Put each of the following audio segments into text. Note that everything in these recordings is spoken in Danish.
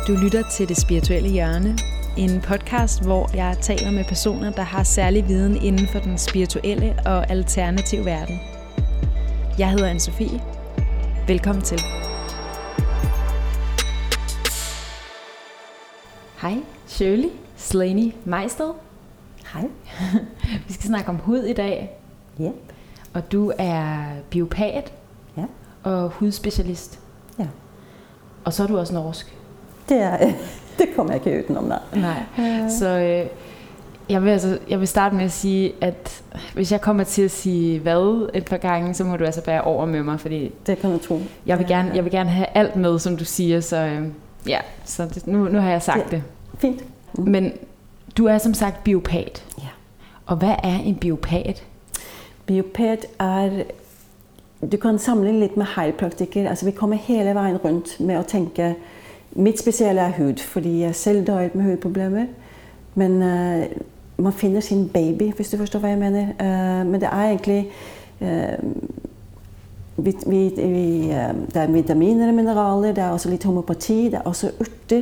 Du lytter til Det Spirituelle Hjørne, en podcast, hvor jeg taler med personer, der har særlig viden inden for den spirituelle og alternative verden. Jeg hedder Anne-Sophie. Velkommen til. Hej, Shirley Slaney Meisted. Hej. Vi skal snakke om hud i dag. Ja. Og du er biopat og hudspecialist. Ja. Og så er du også norsk. Det kommer jeg ikke udenom, Nej. Så jeg vil starte med at sige, at hvis jeg kommer til at sige hvad et par gange, så må du altså bære over med mig, fordi det kan du tro. Jeg vil gerne have alt med, som du siger, så nu har jeg sagt det. Fint. Men du er som sagt biopat. Ja. Og hvad er en biopat? Biopat du kan sammenligne lidt med heilpraktiker. Altså vi kommer hele vejen rundt med at tænke, mit specielle er hud, fordi jeg selv døjet med hudproblemer. Men man finder sin baby, hvis du forstår, hvad jeg mener. Men det er egentlig der er vitaminer og mineraler, der er også lidt homopati, der er også urter.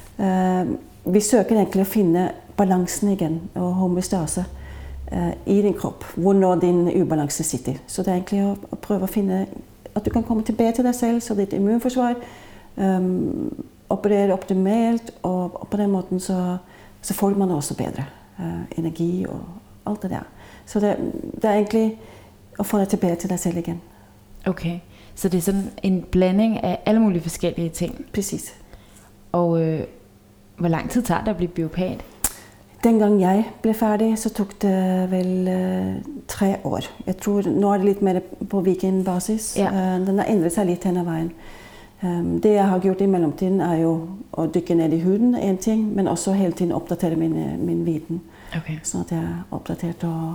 Vi søger egentlig at finde balancen igen og homostase i din krop, hvor når din ubalance sitter. Så det er egentlig at prøve at finde, at du kan komme tilbage til dig selv, så dit immunforsvar opererer optimalt, og på den måten så får man også bedre energi og alt det der. Så det er egentlig at få dig tilbage til dig selv igen. Okay, så det er sådan en blanding af alle mulige forskellige ting? Præcis. Og hvor lang tid tager det at blive biopat? Dengang jeg blev færdig, så tog det vel 3 år. Jeg tror, nu er det lidt mere på weekendbasis. Ja. Den har ændret sig lidt hen ad vejen. Det jeg har gjort i mellemtiden er jo at dykke ned i huden, en ting, men også hele tiden opdatere min viden. Okay. Så at jeg er opdateret og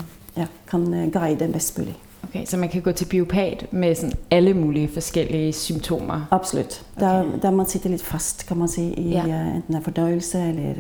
kan guide bedst muligt. Okay, så man kan gå til biopat med sådan alle mulige forskellige symptomer? Absolut. Okay. Der man sitter lidt fast, kan man sige, i enten en fordøjelse eller...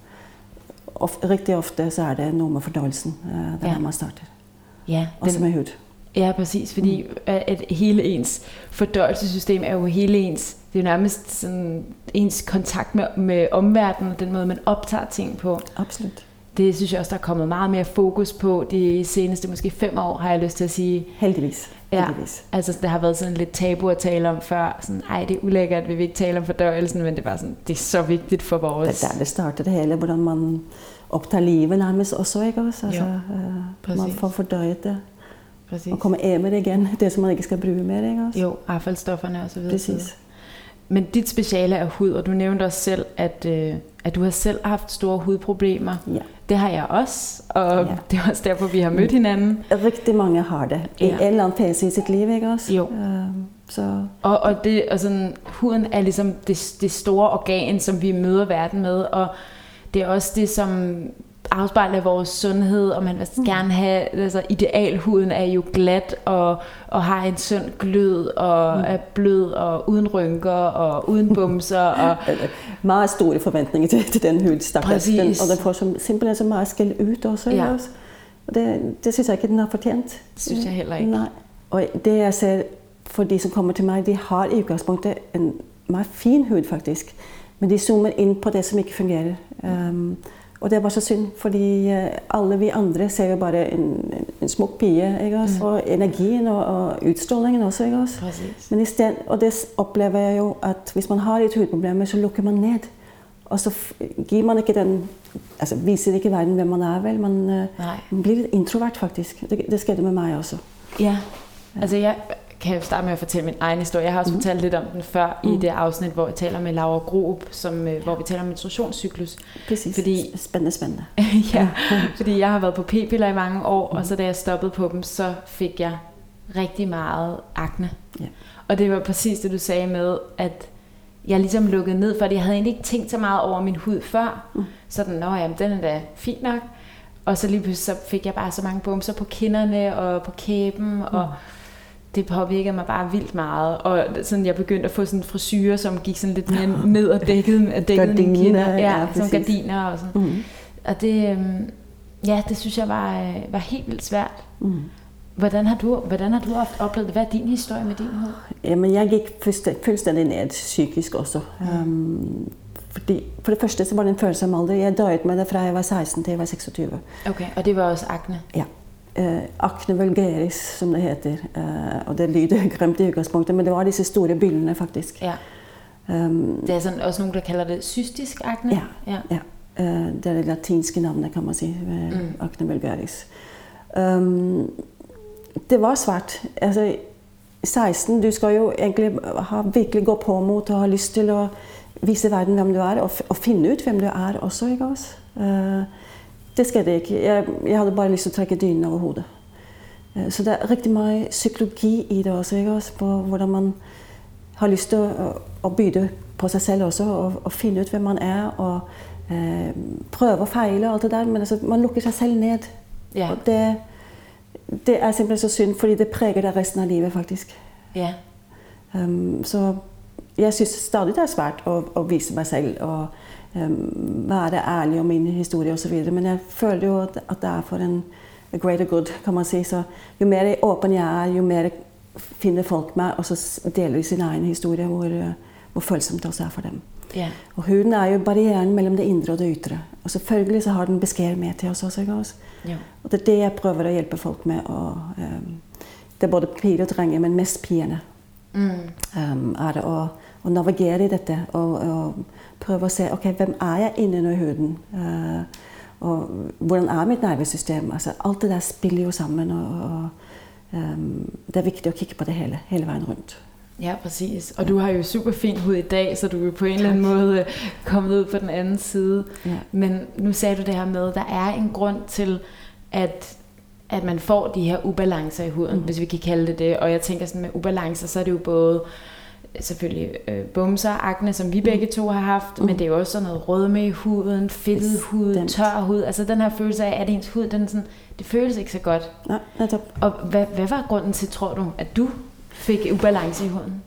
rigtig ofte så er det noget med fordøjelsen, der man starter. Ja, også med hud. Ja, præcis, fordi at hele ens fordøjelsessystem er jo hele ens, det er jo nærmest sådan ens kontakt med omverdenen, den måde man optager ting på. Absolut. Det synes jeg også, der er kommet meget mere fokus på de seneste måske 5 år, har jeg lyst til at sige. Heldigvis. Ja, altså det har været sådan lidt tabu at tale om før, sådan, det er ulækkert, vi vil ikke tale om fordøjelsen, men det er bare sådan, det er så vigtigt for vores... Det er der det starter det hele, hvordan man optager livet nærmest også, ikke også? Altså, man får fordøjet det. Præcis. Og kommer af med det igen, det som man ikke skal bruge mere, ikke også? Jo, affaldsstofferne og så videre. Præcis. Men dit speciale er hud, og du nævnte også selv, at du har selv haft store hudproblemer. Ja. Det har jeg også, og det er også derfor, vi har mødt hinanden. Rigtig mange har det. I en eller anden fase i sit liv, ikke også? Jo. Så. Og sådan, huden er ligesom det store organ, som vi møder verden med, og det er også det, som afspejler vores sundhed, og man vil gerne have, altså idealhuden er jo glat og har en sund glød og er blød og uden rynker og uden bumser og meget store forventninger til den hud, stakkels. Og den får simpelthen så meget skæld ud også. Ja. Også. Og det synes jeg ikke, den har fortjent. Det synes jeg heller ikke. Nej. Og det jeg ser for de som kommer til mig, de har i udgangspunktet en meget fin hud faktisk, men de zoomer ind på det som ikke fungerer. Og det var så synd, fordi alle vi andre ser jo bare en smuk pige, ikke også? Og energien og udstrålingen også, ikke også? Præcis. Men i stedet, og det oplever jeg jo, at hvis man har et hudproblem, så lukker man ned. Og så giver man ikke den, altså viser ikke verden, hvem man er, vel? Man bliver lidt introvert faktisk. Det skete med mig også. Ja, altså jeg kan jeg starte med at fortælle min egen historie. Jeg har også fortalt lidt om den før i det afsnit, hvor jeg taler med Laura Groop, hvor vi taler om menstruationscyklus. Præcis. Fordi, spændende. Ja, fordi jeg har været på p-piller i mange år, og så da jeg stoppede på dem, så fik jeg rigtig meget akne. Ja. Og det var præcis det, du sagde med, at jeg ligesom lukkede ned, for jeg havde egentlig ikke tænkt så meget over min hud før. Sådan, den er da fint nok. Og så lige pludselig så fik jeg bare så mange bumser på kinderne og på kæben, og det påvirkede mig bare vildt meget, og sådan jeg begyndte at få sådan en frisyre, som gik sådan lidt mere ned og dækkede mine kinder, som gardiner og sådan. Og det synes jeg var helt vildt svært. Hvordan har du ofte oplevet det? Hvad er din historie med din hud? Jamen, jeg gik fuldstændig ned psykisk også. Fordi for det første så var det en følsom alder. Jeg døde med det fra jeg var 16 til jeg var 26. Okay, og det var også akne? Ja. Acne vulgaris, som det heter. Og det lyder grimt i udgangspunktet, men det var disse store byllene faktisk. Ja. Det er sådan, også nogen, der kalder det cystisk akne? Ja. Det er det latinske navnet, kan man sige, acne vulgaris. Det var svært. Altså, 16, du skal jo egentlig virkelig gå på mot og ha lyst til å vise verden hvem du er, og finne ut hvem du er også, ikke også? Det skjedde ikke. Jeg hadde bare lyst til å trekke dynen over hodet. Så det er rigtig meget psykologi i det også, ikke også? På hvordan man har lyst til å byde på seg selv også, og finne ut hvem man er, og prøve å feile og alt det der, men altså, man lukker seg selv ned. Ja. Og det er simpelthen så synd, fordi det præger deg resten av livet faktisk. Ja. Så jeg synes stadig det er svært å vise meg selv og være ærlig om min historie og så videre, men jeg føler jo at det er for en greater good, kan man si. Så jo mer åpen jeg er, jo mer finner folk meg, og så deler de sin egen historie, hvor følsomt det også er for dem. Ja. Og huden er jo barrieren mellom det indre og det ytre. Og selvfølgelig så har den beskrevet med til oss også, ikke også? Ja. Og det er det jeg prøver å hjelpe folk med. Og, det er både piger og drenger, men mest pigerne. Er det å navigere i dette og prøve å se, ok, hvem er jeg inne i huden? Og hvordan er mitt nervesystem? Altså, alt det der spiller jo sammen, og det er viktig å kikke på det hele veien rundt. Ja, præcis. Og du har jo super fin hud i dag, så du er på en eller anden måde kommet ud på den anden side. Ja. Men nu sagde du det her med, at der er en grund til, at man får de her ubalancer i huden, hvis vi kan kalde det det. Og jeg tænker sådan med ubalancer, så er det jo både selvfølgelig bumser, akne, som vi begge to har haft, men det er jo også sådan noget rødme i huden, fedtet hud, tør hud. Altså den her følelse af, at ens hud, den sådan, det føles ikke så godt. Nej, netop. Og hvad var grunden til, tror du, at du fik ubalance i huden?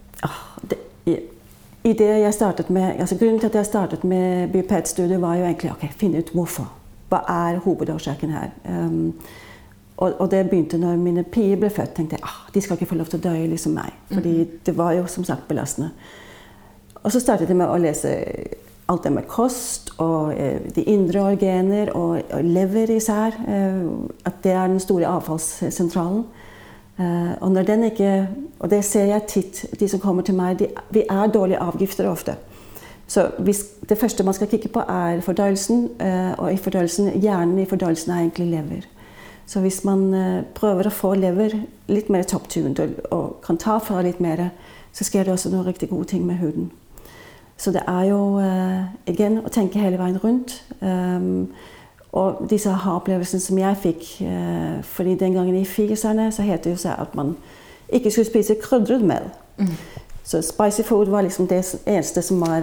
I det jeg startet med, altså grunnen til at jeg startet med BioPET-studiet var jo egentlig, ok, finne ut hvorfor. Hva er hovedårsaken her? Og det begynte når mine piger ble født, tenkte jeg, de skal ikke få lov til å dø liksom meg. Fordi det var jo som sagt belastende. Og så startet jeg med å lese alt det med kost, og de indre organer, og lever især, at det er den store avfallssentralen. Og når den ikke, og det ser jeg titt, de som kommer til meg, vi er dårlige avgifter ofte. Så det første man skal kikke på er fordøyelsen, og i fordøyelsen, hjernen i fordøyelsen er egentlig lever. Så hvis man prøver å få lever litt mer topptuned og kan ta fra litt mer, så sker det også noen riktig gode ting med huden. Så det er jo, igjen, å tenke hele veien rundt. Og disse aha-opplevelsene som jeg fikk, fordi den gangen i 80'erne så het det jo seg at man ikke skulle spise krydret mel. Så spicy food var liksom det eneste som var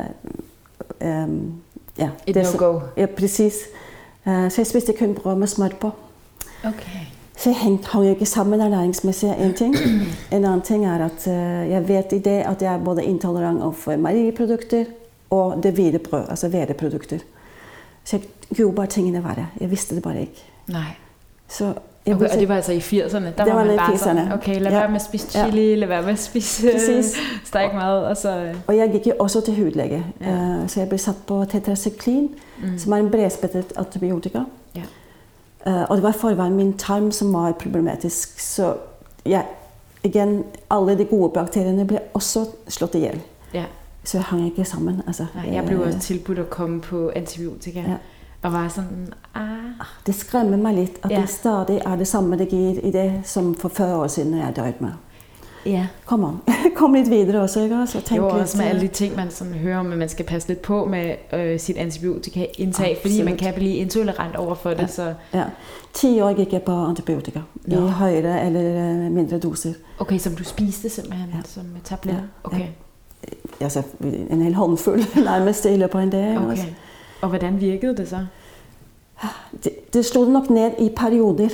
et no-go. Ja, precis. Så jeg spiste kun brød med smør på. Okay. Så jeg hang ikke sammen ernæringsmessig en ting. En annen ting er at jeg vet i det at jeg er både intolerant overfor meieriprodukter og det hvite brød, altså hvedeprodukter. Så jeg gjorde bare tingene verre. Jeg visste det bare ikke. Nej. Så okay, og det var altså i 80'erne? Der var man bare sådan, okay, lad være med at spise chili, lad være med at spise stærk mad. Og jeg gik jo også til hudlæge. Så jeg ble satt på tetracyklin, som er en bredspektret antibiotika. Ja. Og det var forvejen min tarm som var problematisk. Så igen, alle de gode bakteriene ble også slået ihjel. Ja. Så jeg hang ikke sammen. Altså, jeg blev også tilbudt at komme på antibiotika. Ja. Og var sådan, Det skræmmer mig lidt, at det stadig er det samme, det giver i det, som for 40 år siden, jeg døde med. Ja. Kom lidt videre også, ikke? Og tænk jo, lidt, også med alle de ting, man sådan hører om, at man skal passe lidt på med sit antibiotika-indtag, fordi man kan blive intolerant over for det. Så. Ja. 10 år gik jeg på antibiotika, i højere eller mindre doser. Okay, som du spiste simpelthen, som tabletter? Okay. Ja. Altså, en hel håndfuld nærmest i løbet af en dag. Okay. Også. Og hvordan virkede det så? Det slog nok ned i perioder,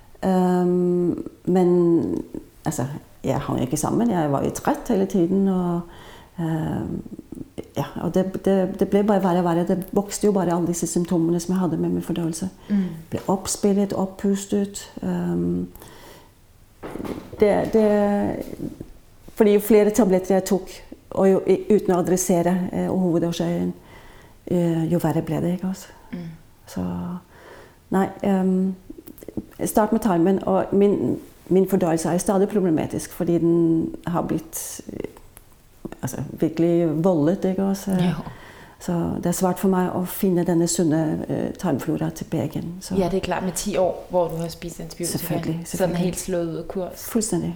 men altså, jeg hang ikke sammen. Jeg var jo træt hele tiden, og og det blev bare værre og værre. Det vokste jo bare alle disse symptomene, som jeg havde med min fordøjelse. Blev opspillet, oppustet. fordi jo flere tabletter jeg tok, og uten å adressere hovedårsaken, jo verre ble det, ikke altså. Så, nei, start med tarmen, og min fordøyelse er stadig problematisk, fordi den har blitt virkelig voldet, ikke også? Ja. Så det er svært for meg å finne denne sunne tarmflora tilbake igjen. Så. Ja, det er klart med 10 år, hvor du har spist antibiotika. Selvfølgelig. Så den er helt slået ud af kurs. Fuldstændig.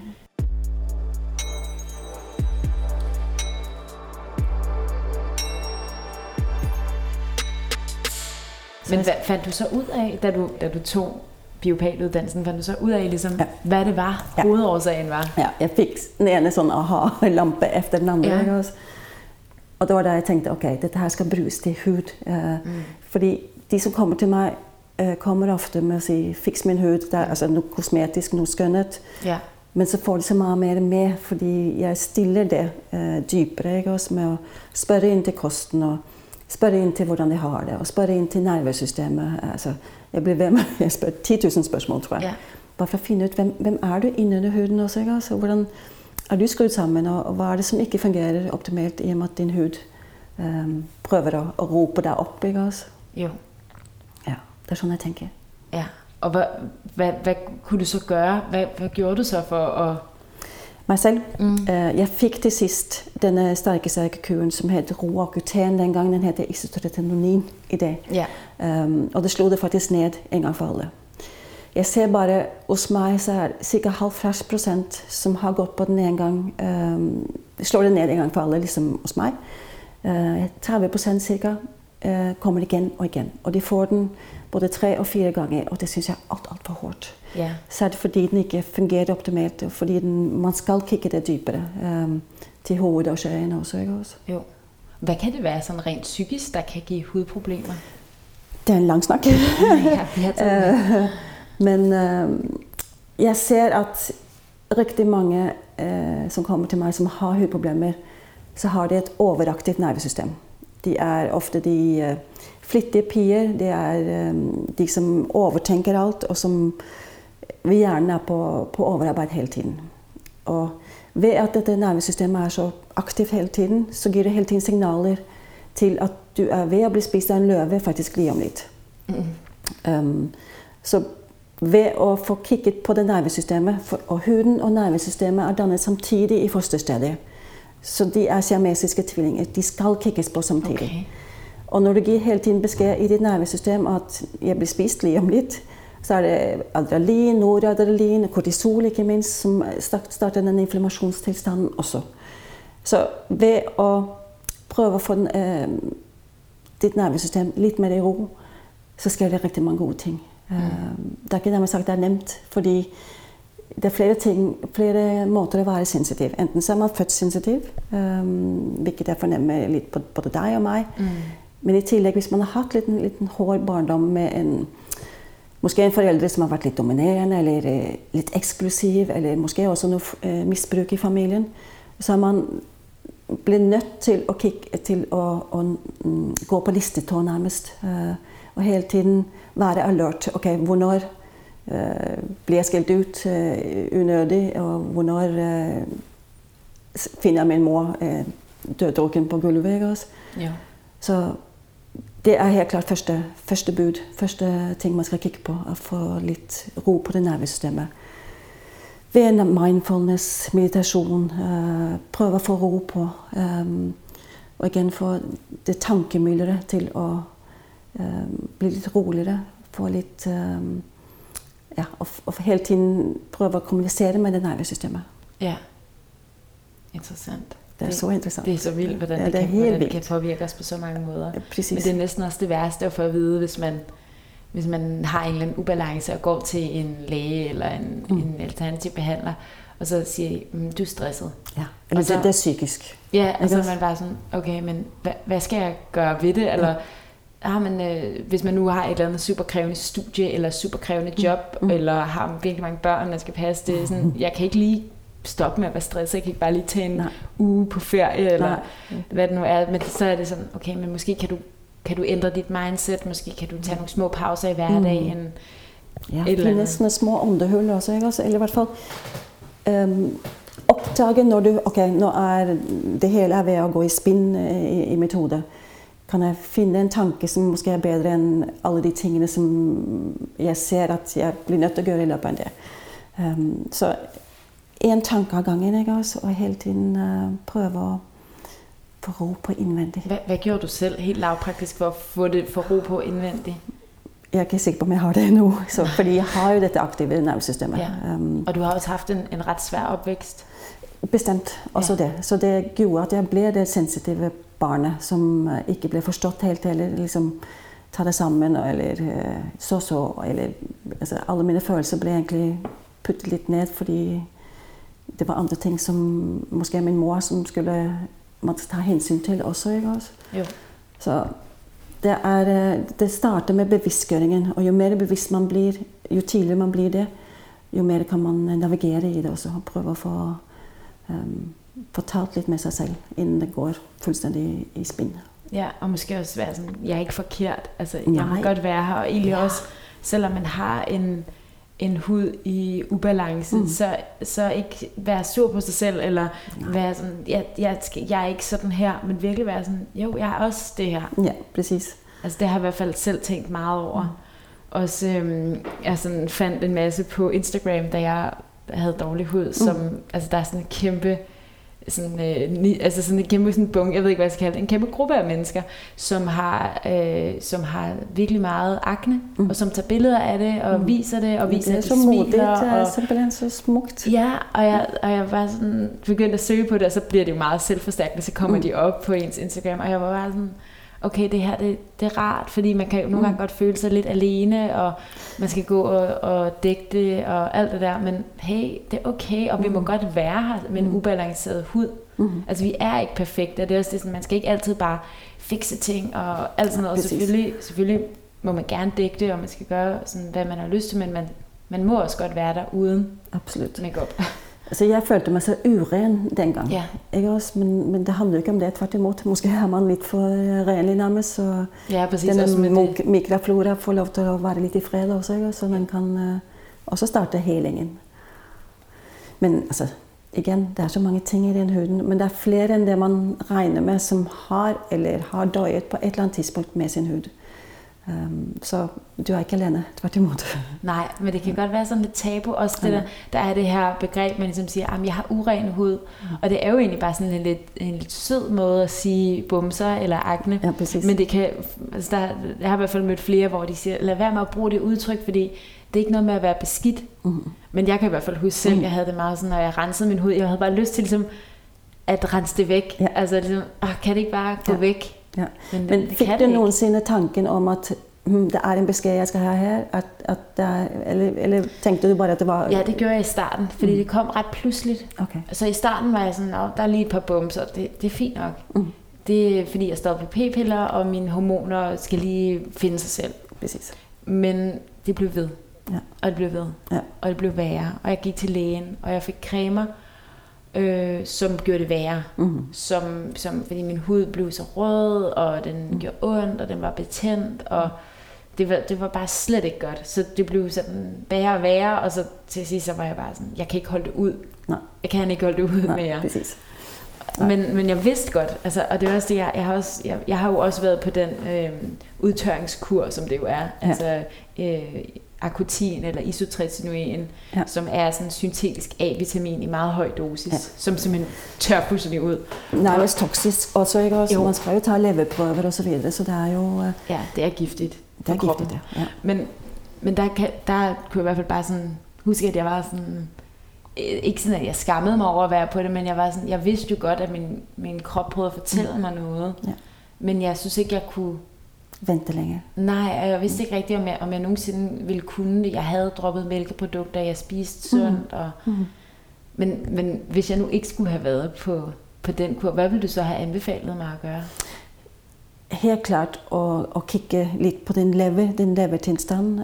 Men hvad fandt du så ud af, da du tog biopaluddannelsen, fandt du så ud af, ligesom, hvad det var, hovedårsagen var? Ja, jeg fikk den ene sånn aha-lampe efter den andre. Ja. Og det var da jeg tenkte, ok, dette her skal brukes til hud. Fordi de som kommer til meg, kommer ofte med å si, fiks min hud, det er altså noe kosmetisk, noe skønnet. Ja. Men så får de så mye mer med, fordi jeg stiller det dypere, ikke også, med å spørre inn til kosten, og spørre inn til hvordan de har det, og spørre inn til nervesystemet. Altså, jeg spør 10 000 spørsmål, tror jeg. Ja. Bare for å finne ut, hvem er du innunder huden også, ikke? Altså, hvordan er du skrudd sammen, og hva er det som ikke fungerer optimalt i og med at din hud prøver å rope deg opp, ikke? Altså? Jo. Ja, det er sånn jeg tenker. Ja, og hvad kunne du så gøre? Hvad gjorde du så for at... Meg selv. Jeg fikk til sist denne sterke kuren som heter Roaccutane. Den gangen den heter isotretinoin i det. Ja. Og det slo det faktisk ned en gang for alle. Jeg ser bare, hos meg så er ca. 50% som har gått på den en gang, slår det ned en gang for alle, liksom hos meg. 30% cirka kommer igjen og igjen. Og de får den både 3 og 4 ganger, og det synes jeg er alt for hårdt. Yeah. Så er det fordi den ikke fungerer optimalt, og fordi man skal kikke det dypere til hovedårsagen også, ikke også? Jo. Hvad kan det være sådan rent psykisk, der kan give hudproblemer? Det er en lang snak. Men jeg ser at rigtig mange som kommer til meg som har hudproblemer, så har de et overaktivt nervesystem. De er ofte de flittige piger, de er de som overtenker alt, og som vi gjerne er på overarbeid hele tiden. Og ved at dette nervesystemet er så aktivt hele tiden, så gir det hele tiden signaler til at du er ved å bli spist av en løve, faktisk li om litt. Så ved å få kikket på det nervesystemet, og huden og nervesystemet er dannet samtidig i fosterstadiet, så de er siamesiske tvillinger, de skal kikkes på samtidig. Okay. Og når du gir hele tiden beskjed i ditt nervesystem at jeg blir spist li om litt, så er det adrenalin, noradrenalin, kortisol ikke minst, som starter den inflammasjonstilstanden også. Så ved å prøve å få ditt nervesystem litt mer i ro, så skjer det riktig mange gode ting. Det er ikke det man sagt det er nemt, fordi det er flere måter å være sensitiv. Enten så er man født sensitiv, hvilket jeg fornemmer litt på både deg og meg, men i tillegg hvis man har hatt en liten hård barndom med måske en forelder som har vært litt dominerende, eller litt eksklusiv, eller måske også noe misbruk i familien, så har man blitt nødt til å gå på listetå nærmest, og hele tiden være alert. Ok, hvornår blir jeg skilt ut unødig, og hvornår finner jeg min mor døddrukken på gulvet. Ja. Så det er helt klart første bud, første ting man skal kikke på, å få litt ro på det nervesystemet. Ved mindfulness, meditasjon, prøve å få ro på, og igjen få det tankemyldret til å bli litt roligere, få litt, og hele tiden prøve å kommunisere med det nervesystemet. Ja, interessant. Det er så interessant. Det er så vildt, hvordan det kan påvirke os på så mange måder. Præcis. Men det er næsten også det værste at få at vide, hvis man har en eller anden ubalance og går til en læge eller en alternativ behandler, og så siger du er stresset. Ja, eller så, det er psykisk. Ja, og så er man bare sådan, okay, men hvad skal jeg gøre ved det? Eller hvis man nu har et eller andet superkrævende studie, eller superkrævende job, eller har virkelig mange børn, man skal passe det, sådan, jeg kan ikke lige stoppe med at være stresset, jeg kan ikke bare lige tage en uge på ferie, eller hvad det nu er, men så er det sådan, okay, men måske kan du ændre dit mindset, måske kan du tage nogle små pauser i hverdagen. Ja, finde sådan små åndehuller også, ikke også? Eller i hvert fall Oppdage når du, nå det hele ved å gå i spinn i mitt hode. Kan jeg finne en tanke som måske bedre enn alle de tingene som jeg ser at jeg blir nødt til å gjøre i løpet av det. Så en tanke av gangen, ikke også? Og hele tiden prøve å få ro på innvendig. Hvad gjorde du selv helt lavpraktisk for at få ro på indvendig? Jeg er ikke sikker på, om jeg har det nu, fordi jeg har jo dette aktive nervesystemet. Ja. Og du har også haft en ret svær opvækst. Bestemt, også det. Så det gjorde, at jeg ble det sensitive barnet, som ikke ble forstått helt, eller liksom ta det sammen, eller eller altså, alle mine følelser ble egentlig puttet litt ned, fordi det var andre ting som måske min mor, som skulle måtte ta hensyn til også, ikke også? Jo. Så det starter med bevisstgjøringen, og jo mer bevisst man blir, jo tidligere man blir det, jo mer kan man navigere i det også, og prøve å få talt litt med sig selv, inden det går fuldstændig i spin. Ja, og måske også være sådan, jeg er ikke forkert, altså jeg må godt være her, og egentlig også, selvom man har en hud i ubalance, så ikke være sur på sig selv, eller være sådan, jeg er ikke sådan her, men virkelig være sådan, jo, jeg er også det her. Ja, præcis. Altså det har jeg i hvert fald selv tænkt meget over. Også, jeg sådan fandt en masse på Instagram, da jeg havde dårlig hud, som, altså der er sådan en kæmpe, sådan en kæmpe sådan bunke, jeg ved ikke hvad jeg skal kalde det, en kæmpe gruppe af mennesker, som har virkelig meget akne, og som tager billeder af det og viser det, og viser, at de smiler. Det er simpelthen så smukt. Ja, og jeg var sådan begyndt at søge på det, og så bliver det jo meget selvforstærkende, så kommer de op på ens Instagram, og jeg var bare sådan, okay, det her, det er rart, fordi man kan jo nogle gange godt føle sig lidt alene, og man skal gå og dække det, og alt det der, men hey, det er okay, og vi må godt være her med en ubalanceret hud. Altså, vi er ikke perfekte, og det er også det, sådan, man skal ikke altid bare fikse ting, og alt sådan noget, selvfølgelig må man gerne dække det, og man skal gøre sådan, hvad man har lyst til, men man må også godt være der uden makeup. Altså, jeg følte mig så uren dengang, ikke også? Men det handler ikke om det, tværtimod. Måske har man lidt for renlig nærmest, så den mikroflora får lov til at være lidt i fred også, ikke? Så man kan også starte helingen. Men altså, igen, der er så mange ting i den huden, men der er flere end det, man regner med, som har døjet på et eller andet tidspunkt med sin hud. Så du er ikke alene, tværtimod. Nej, men det kan godt være sådan lidt tabu også det der er det her begreb, man ligesom siger, at jeg har uren hud, og det er jo egentlig bare sådan en lidt sød måde at sige bumser eller akne, men det kan, altså jeg har i hvert fald mødt flere, hvor de siger, lad være med at bruge det udtryk, fordi det er ikke noget med at være beskidt, men jeg kan i hvert fald huske selv, jeg havde det meget sådan, når jeg rensede min hud, jeg havde bare lyst til ligesom, at rense det væk, altså ligesom, kan det ikke bare gå væk? Ja. Men fik du nogensinde tanken om, at der er en besked, jeg skal have her? Eller tænkte du bare, at det var... Ja, det gjorde jeg i starten, fordi det kom ret pludseligt. Okay. Så i starten var jeg sådan, der er lige et par bumser, det er fint nok. Det er fordi, jeg står på p-piller, og mine hormoner skal lige finde sig selv. Præcis. Men det blev ved. Ja. Og det blev ved. Ja. Og det blev værre. Og jeg gik til lægen, og jeg fik cremer, som gjorde det værre, fordi min hud blev så rød, og den gjorde ondt, og den var betændt, og det var bare slet ikke godt, så det blev sådan værre og værre, og så til sidst så var jeg bare sådan, jeg kan ikke holde det ud. Nej. Jeg kan ikke holde det ud mere. Præcis. Men jeg vidste godt, altså, og det er også det, jeg har jo også været på den udtørringskur, som det jo er, altså Arcutin eller isotretinoin, som er sådan syntetisk A-vitamin i meget høj dosis, som simpelthen tør fuldstændig ud. Nærmest toksisk også, ikke også? Man skal jo tage leverprøver og så videre, så det er jo... Ja, det er giftigt for kroppen. Ja. Men der kunne jeg i hvert fald bare sådan huske, at jeg var sådan... Ikke sådan, at jeg skammede mig over at være på det, men jeg var sådan... Jeg vidste jo godt, at min krop prøvede at fortælle mig noget, men jeg synes ikke, jeg kunne... Vente længe. Nej, jeg vidste ikke rigtigt, om jeg nogensinde ville kunne det. Jeg havde droppet mælkeprodukter, jeg spiste sundt. Men hvis jeg nu ikke skulle have været på den kur, hvad ville du så have anbefalet mig at gøre? Helt klart at kigge lidt på den levertilstand.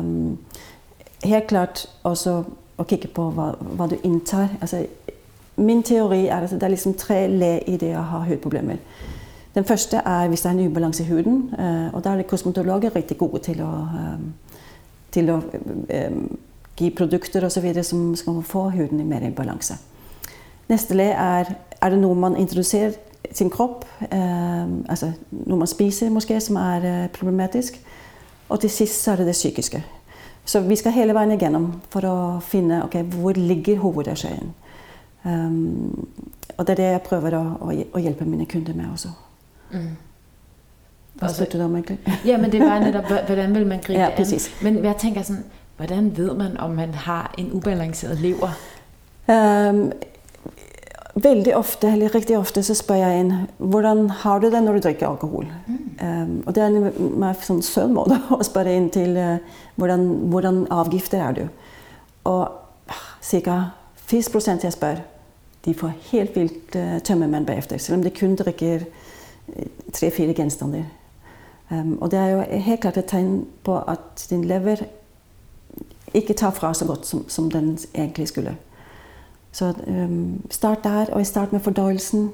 Helt klart også at kigge på, hvad du indtager. Altså, min teori er, at der er ligesom 3 lag i det at have hudproblemer. Den første er, hvis der er en ubalance i huden, og der er kosmetologer rigtig gode til at gi produkter og så videre som skal få huden mer i balanse. Neste ledd er det noe man introduserer sin kropp, altså noe man spiser måske, som problematisk. Og til sist så det det psykiske. Så vi skal hele veien igjennom for å finne, hvor ligger hovedårsaken. Og det det jeg prøver å hjelpe mine kunder med også. Hva spurte du om egentlig? Ja, men det var netop, hvordan vil man gribe det an? Men jeg tenker sådan, hvordan ved man, om man har en ubalanseret lever? Veldig ofte, eller riktig ofte, så spør jeg inn, hvordan har du det når du drikker alkohol? Og det en sånn sød måte å spørre inn til hvordan avgifter du? Og ca. 40% jeg spør, de får helt vilt tømmermenn bagefter, selv om de kun drikker 3-4 gjenstander. Og det jo helt klart et tegn på at din lever ikke tar fra så godt som den egentlig skulle. Så start der, og start med fordøyelsen.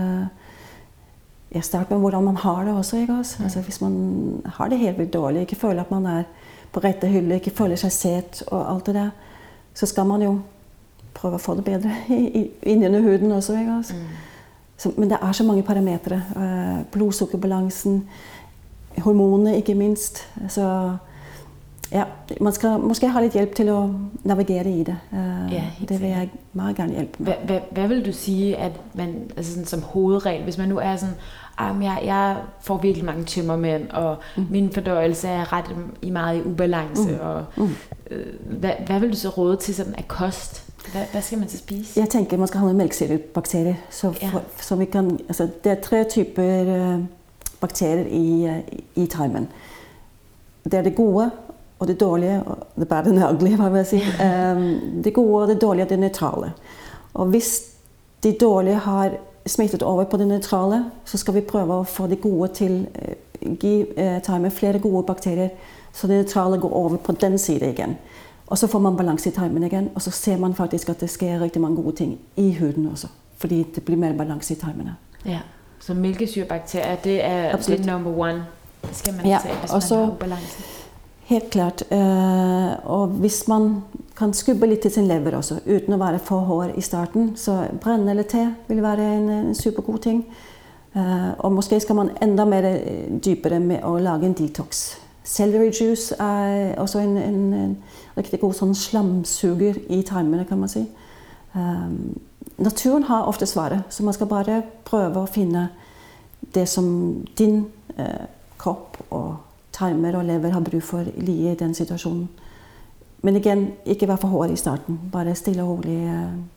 Start med hvordan man har det også, ikke også? Altså, hvis man har det helt vildt dårlig, ikke føler at man på rette hylle, ikke føler seg sett og alt det der, så skal man jo prøve å få det bedre inni huden også, ikke også? Men det så mange parametre. Blodsukkerbalansen, hormonene ikke minst. Så ja, man skal måske ha litt hjelp til å navigere i det. Det vil jeg meget gerne hjelpe med. Hvad vil du sige, at man, altså sådan, som hovedregel, hvis man nu sådan, jeg får virkelig mange tømmermænd, og min fordøjelse ret meget i ubalance, og hvad vil du så råde til sådan af kost? Hvad skal man så spise? Jeg tenker man skal ha noen melkesyrebakterier. Så vi kan, altså, det 3 typer bakterier i tarmen. Det det gode, og det dårlige, og det bad and ugly, hva vil jeg si. Det gode og det dårlige og det nøytrale. Og hvis de dårlige har smittet over på det nøytrale, så skal vi prøve å få de gode til gi tarmen flere gode bakterier, så det nøytrale går over på den siden igjen. Og så får man balanse i tarmen igjen, og så ser man faktisk at det sker rigtig mange gode ting i huden også, fordi det blir mer balanse i tarmene. Ja, så mælkesyrebakterier, det number 1. Det skal man tage, hvis man har ubalance. Helt klart. Og hvis man kan skubbe litt til sin lever også, uten å være for hård i starten, så brenne eller te vil være en supergod ting. Og måske skal man enda mer dypere med å lage en detox. Celery juice også en riktig god sånn slamsuger i tarmene, kan man si. Naturen har ofte svaret, så man skal bare prøve å finne det som din kropp og tarmer og lever har brug for i den situasjonen. Men igjen, ikke være for hård i starten. Bare stille og rolig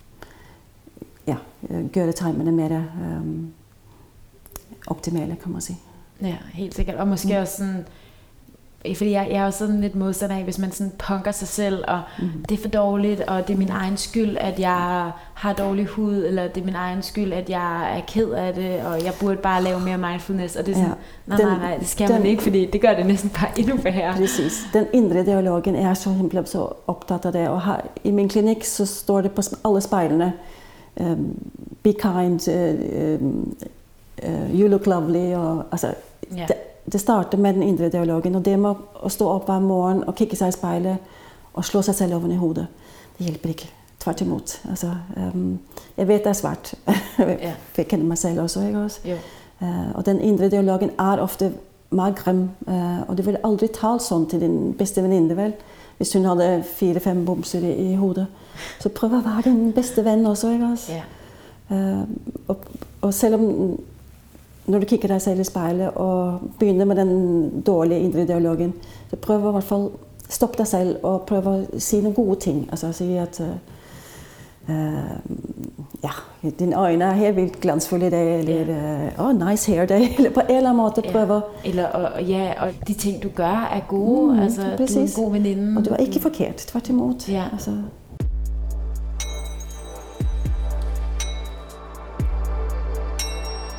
gjøre tarmene mer optimale, kan man si. Ja, helt sikkert. Og måske også sådan, fordi jeg også sådan lidt modstander af, hvis man sådan punker sig selv, og det for dårligt, og det min egen skyld, at jeg har dårlig hud, eller det min egen skyld, at jeg ked af det, og jeg burde bare lave mere mindfulness, og det sådan, nej, det skal man ikke, fordi det gør det næsten bare endnu værre. Præcis. Den indre dialogen så simpelthen så optaget af det, og i min klinik så står det på alle spejlene, be kind, you look lovely, og altså, det starter med den indre dialogen, og det med å stå opp hver morgen og kikke seg i speilet og slå seg selv over i hodet, det hjelper ikke. Tvert imot. Altså, jeg vet det svært. Jeg kjenner meg selv også, ikke også? Og den indre dialogen ofte meget grim, og du vil aldri tale sånn til din beste venninne, vel? Hvis hun hadde 4-5 bomser i hodet. Så prøv å være din beste venn også, ikke også? Og selv om når du kikker deg selv i speilet og begynner med den dårlige indre dialogen, så prøv å i hvert fall stoppe deg selv og prøv å si noen gode ting. Altså si at dine øyne helt vildt glansfulle i dag, eller nice hair day, eller på en eller annen måte prøve og de ting du gør gode, altså præcis. Du en god veninde. Og du ikke forkert, tvert imot. Altså.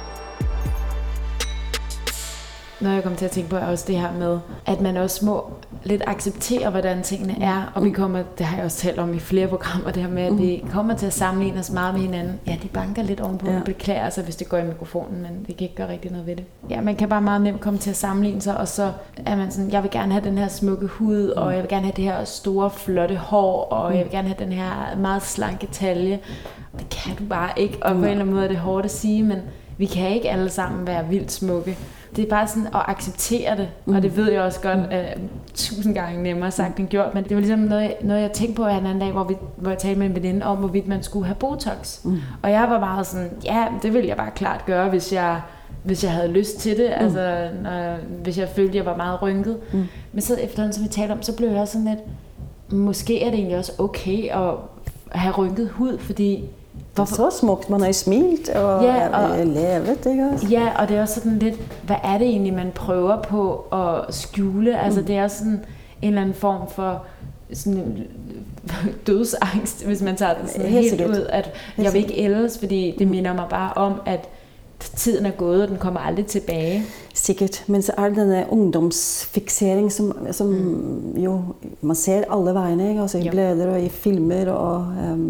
Når jeg kommer til at tænke på også det her med, at man også må lidt acceptere, hvordan tingene er, og vi kommer, det har jeg også talt om i flere programmer, det her med, at vi kommer til at sammenligne os meget med hinanden. Ja, de banker lidt ovenpå, og beklager sig, hvis det går i mikrofonen, men vi kan ikke gøre rigtig noget ved det. Ja, man kan bare meget nemt komme til at sammenligne sig, og så er man sådan, jeg vil gerne have den her smukke hud, og jeg vil gerne have det her store, flotte hår, og jeg vil gerne have den her meget slanke talje. Det kan du bare ikke, og på en eller anden måde er det hårdt at sige, men vi kan ikke alle sammen være vildt smukke. Det er bare sådan at acceptere det, og det ved jeg også godt, 1000 gange nemmere sagt end gjort, men det var ligesom noget jeg tænkte på en anden dag, hvor jeg talte med en veninde om, hvorvidt man skulle have Botox. Og jeg var bare sådan, ja, det ville jeg bare klart gøre, hvis jeg havde lyst til det, altså hvis jeg følte, jeg var meget rynket. Men så efterhånden, som vi talte om, så blev jeg sådan lidt, måske er det egentlig også okay at have rynket hud, fordi så smukt, man har smilt og lavet, ikke også? Ja, og det er også sådan lidt, hvad er det egentlig, man prøver på at skjule? Altså det er sådan en eller anden form for sådan dødsangst, hvis man tager det sådan helt ud, at jeg vil ikke ældes, fordi det minder mig bare om, at tiden er gået, og den kommer aldrig tilbage. Sikkert, men så er det denne ungdomsfiksering, som jo, man ser alle vejene, ikke? Altså i bløder og i filmer, og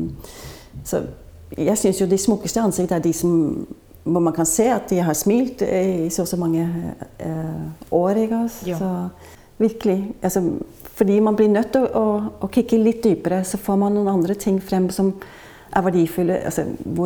så jeg synes jo de smukkeste ansigt er de som, hvor man kan se at de har smilt i så mange år, ikke også? Så virkelig, altså, fordi man bliver nødt til at kigge lidt dybere, så får man nogle andre ting frem, som er værdifulle, altså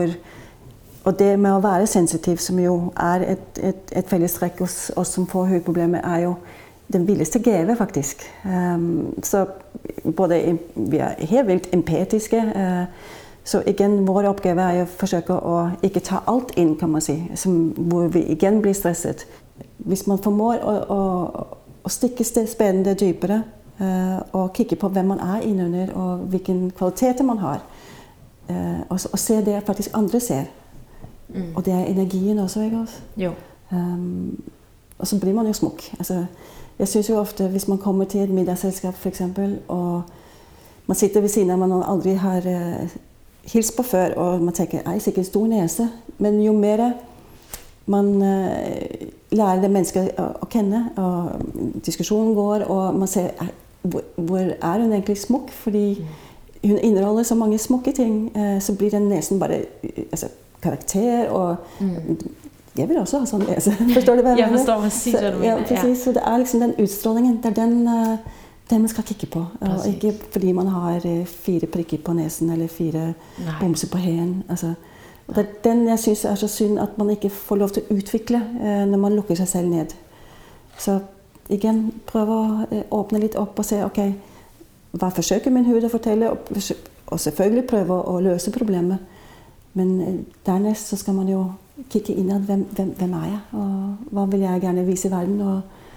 og det med at være sensitiv, som jo er et fællestræk hos os, som får hudproblemer, er jo den vildeste gave faktisk. Så både vi er helt vildt empatiske, så igen, vår opgave er jo at forsøge at ikke ta alt ind, kan man sige, hvor vi igen bliver stresset. Hvis man formår at stikke spændende dybere, og kigge på, hvem man er indenunder, og hvilken kvalitet man har, og se det faktisk andre ser. Og det er energien også, ikke også? Jo. Og så bliver man jo smuk. Altså, jeg synes jo ofte, hvis man kommer til et middagsselskab for eksempel, og man sitter ved siden af, man aldrig har hilst på før, og man tænker, ej, sikkert en stor næse. Men jo mere man lærer det mennesket at kende, og diskussionen går, og man ser, hvor er hun egentlig smuk? Fordi hun indeholder så mange smukke ting, så bliver den næsten bare altså, karakter, og jeg vil også have sådan næse. Forstår du hvad jeg mener? Jeg forstår præcis, hvad du mener. Ja, præcis. Så det er liksom den udstrålingen, det er den man skal kigge på. Og ikke fordi man har 4 prikker på næsen, eller 4 bomser på hælen. Altså, det er den, jeg synes er så synd, at man ikke får lov til at udvikle, når man lukker sig selv ned. Så igen, prøve at åbne lidt op og se, okay, hvad forsøger min hud at fortælle, og selvfølgelig prøve at løse problemet. Men dernæst så skal man jo kigge indad, hvem er jeg, og hvad vil jeg gerne vise i verden. Og,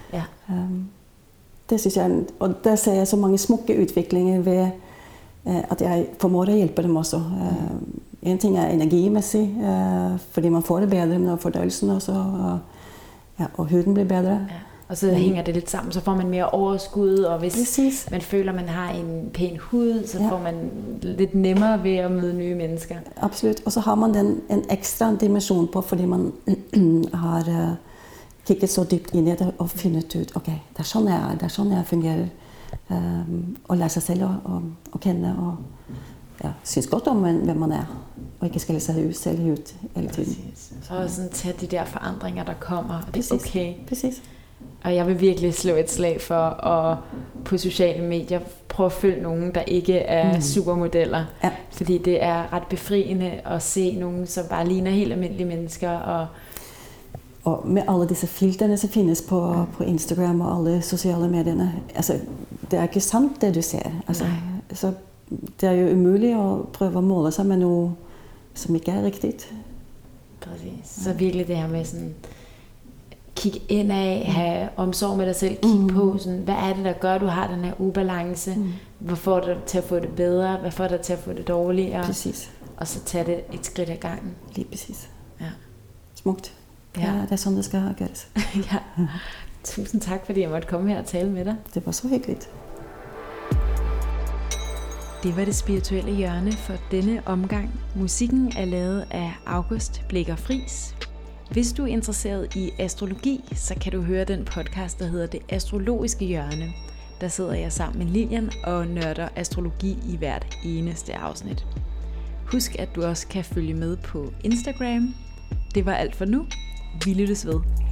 det synes jeg, og der ser jeg så mange smukke udviklinger ved, at jeg formår at hjælpe dem også. En ting er energimæssigt, fordi man får det bedre med fordøjelsen også, og huden bliver bedre. Ja. Og så hænger det lidt sammen, så får man mere overskud, og hvis man føler, man har en pæn hud, så får man lidt nemmere ved at møde nye mennesker. Absolut, og så har man en ekstra dimension på, fordi man har kigget så dybt ind i det og fundet ud, okay, det er sådan jeg fungerer, og lære sig selv at kende, og synes godt om, hvem man er, og ikke skille sig selv ud hele tiden. Så sådan tage de der forandringer, der kommer, og det er okay. Præcis. Og jeg vil virkelig slå et slag for at på sociale medier prøve at følge nogen, der ikke er supermodeller. Ja. Fordi det er ret befriende at se nogen, som bare ligner helt almindelige mennesker. Og med alle disse filterne, som findes på Instagram og alle sociale medierne, altså, det er ikke sandt, det du ser. Altså, så det er jo umuligt at prøve at måle sig med noget, som ikke er rigtigt. Præcis. Så virkelig det her med sådan, kig indad, have omsorg med dig selv, kig på, sådan, hvad er det, der gør, du har den her ubalance, hvad får dig til at få det bedre, hvad får dig til at få det dårligere, præcis. Og så tage det et skridt ad gangen. Lige præcis. Ja. Smukt. Ja, det er sådan, det skal gøres. Ja. Tusind tak, fordi jeg måtte komme her og tale med dig. Det var så hyggeligt. Det var det spirituelle hjørne for denne omgang. Musikken er lavet af August Blicher Friis. Hvis du er interesseret i astrologi, så kan du høre den podcast, der hedder Det Astrologiske Hjørne. der sidder jeg sammen med Lilian og nørder astrologi i hvert eneste afsnit. Husk, at du også kan følge med på Instagram. Det var alt for nu. Vi lyttes ved.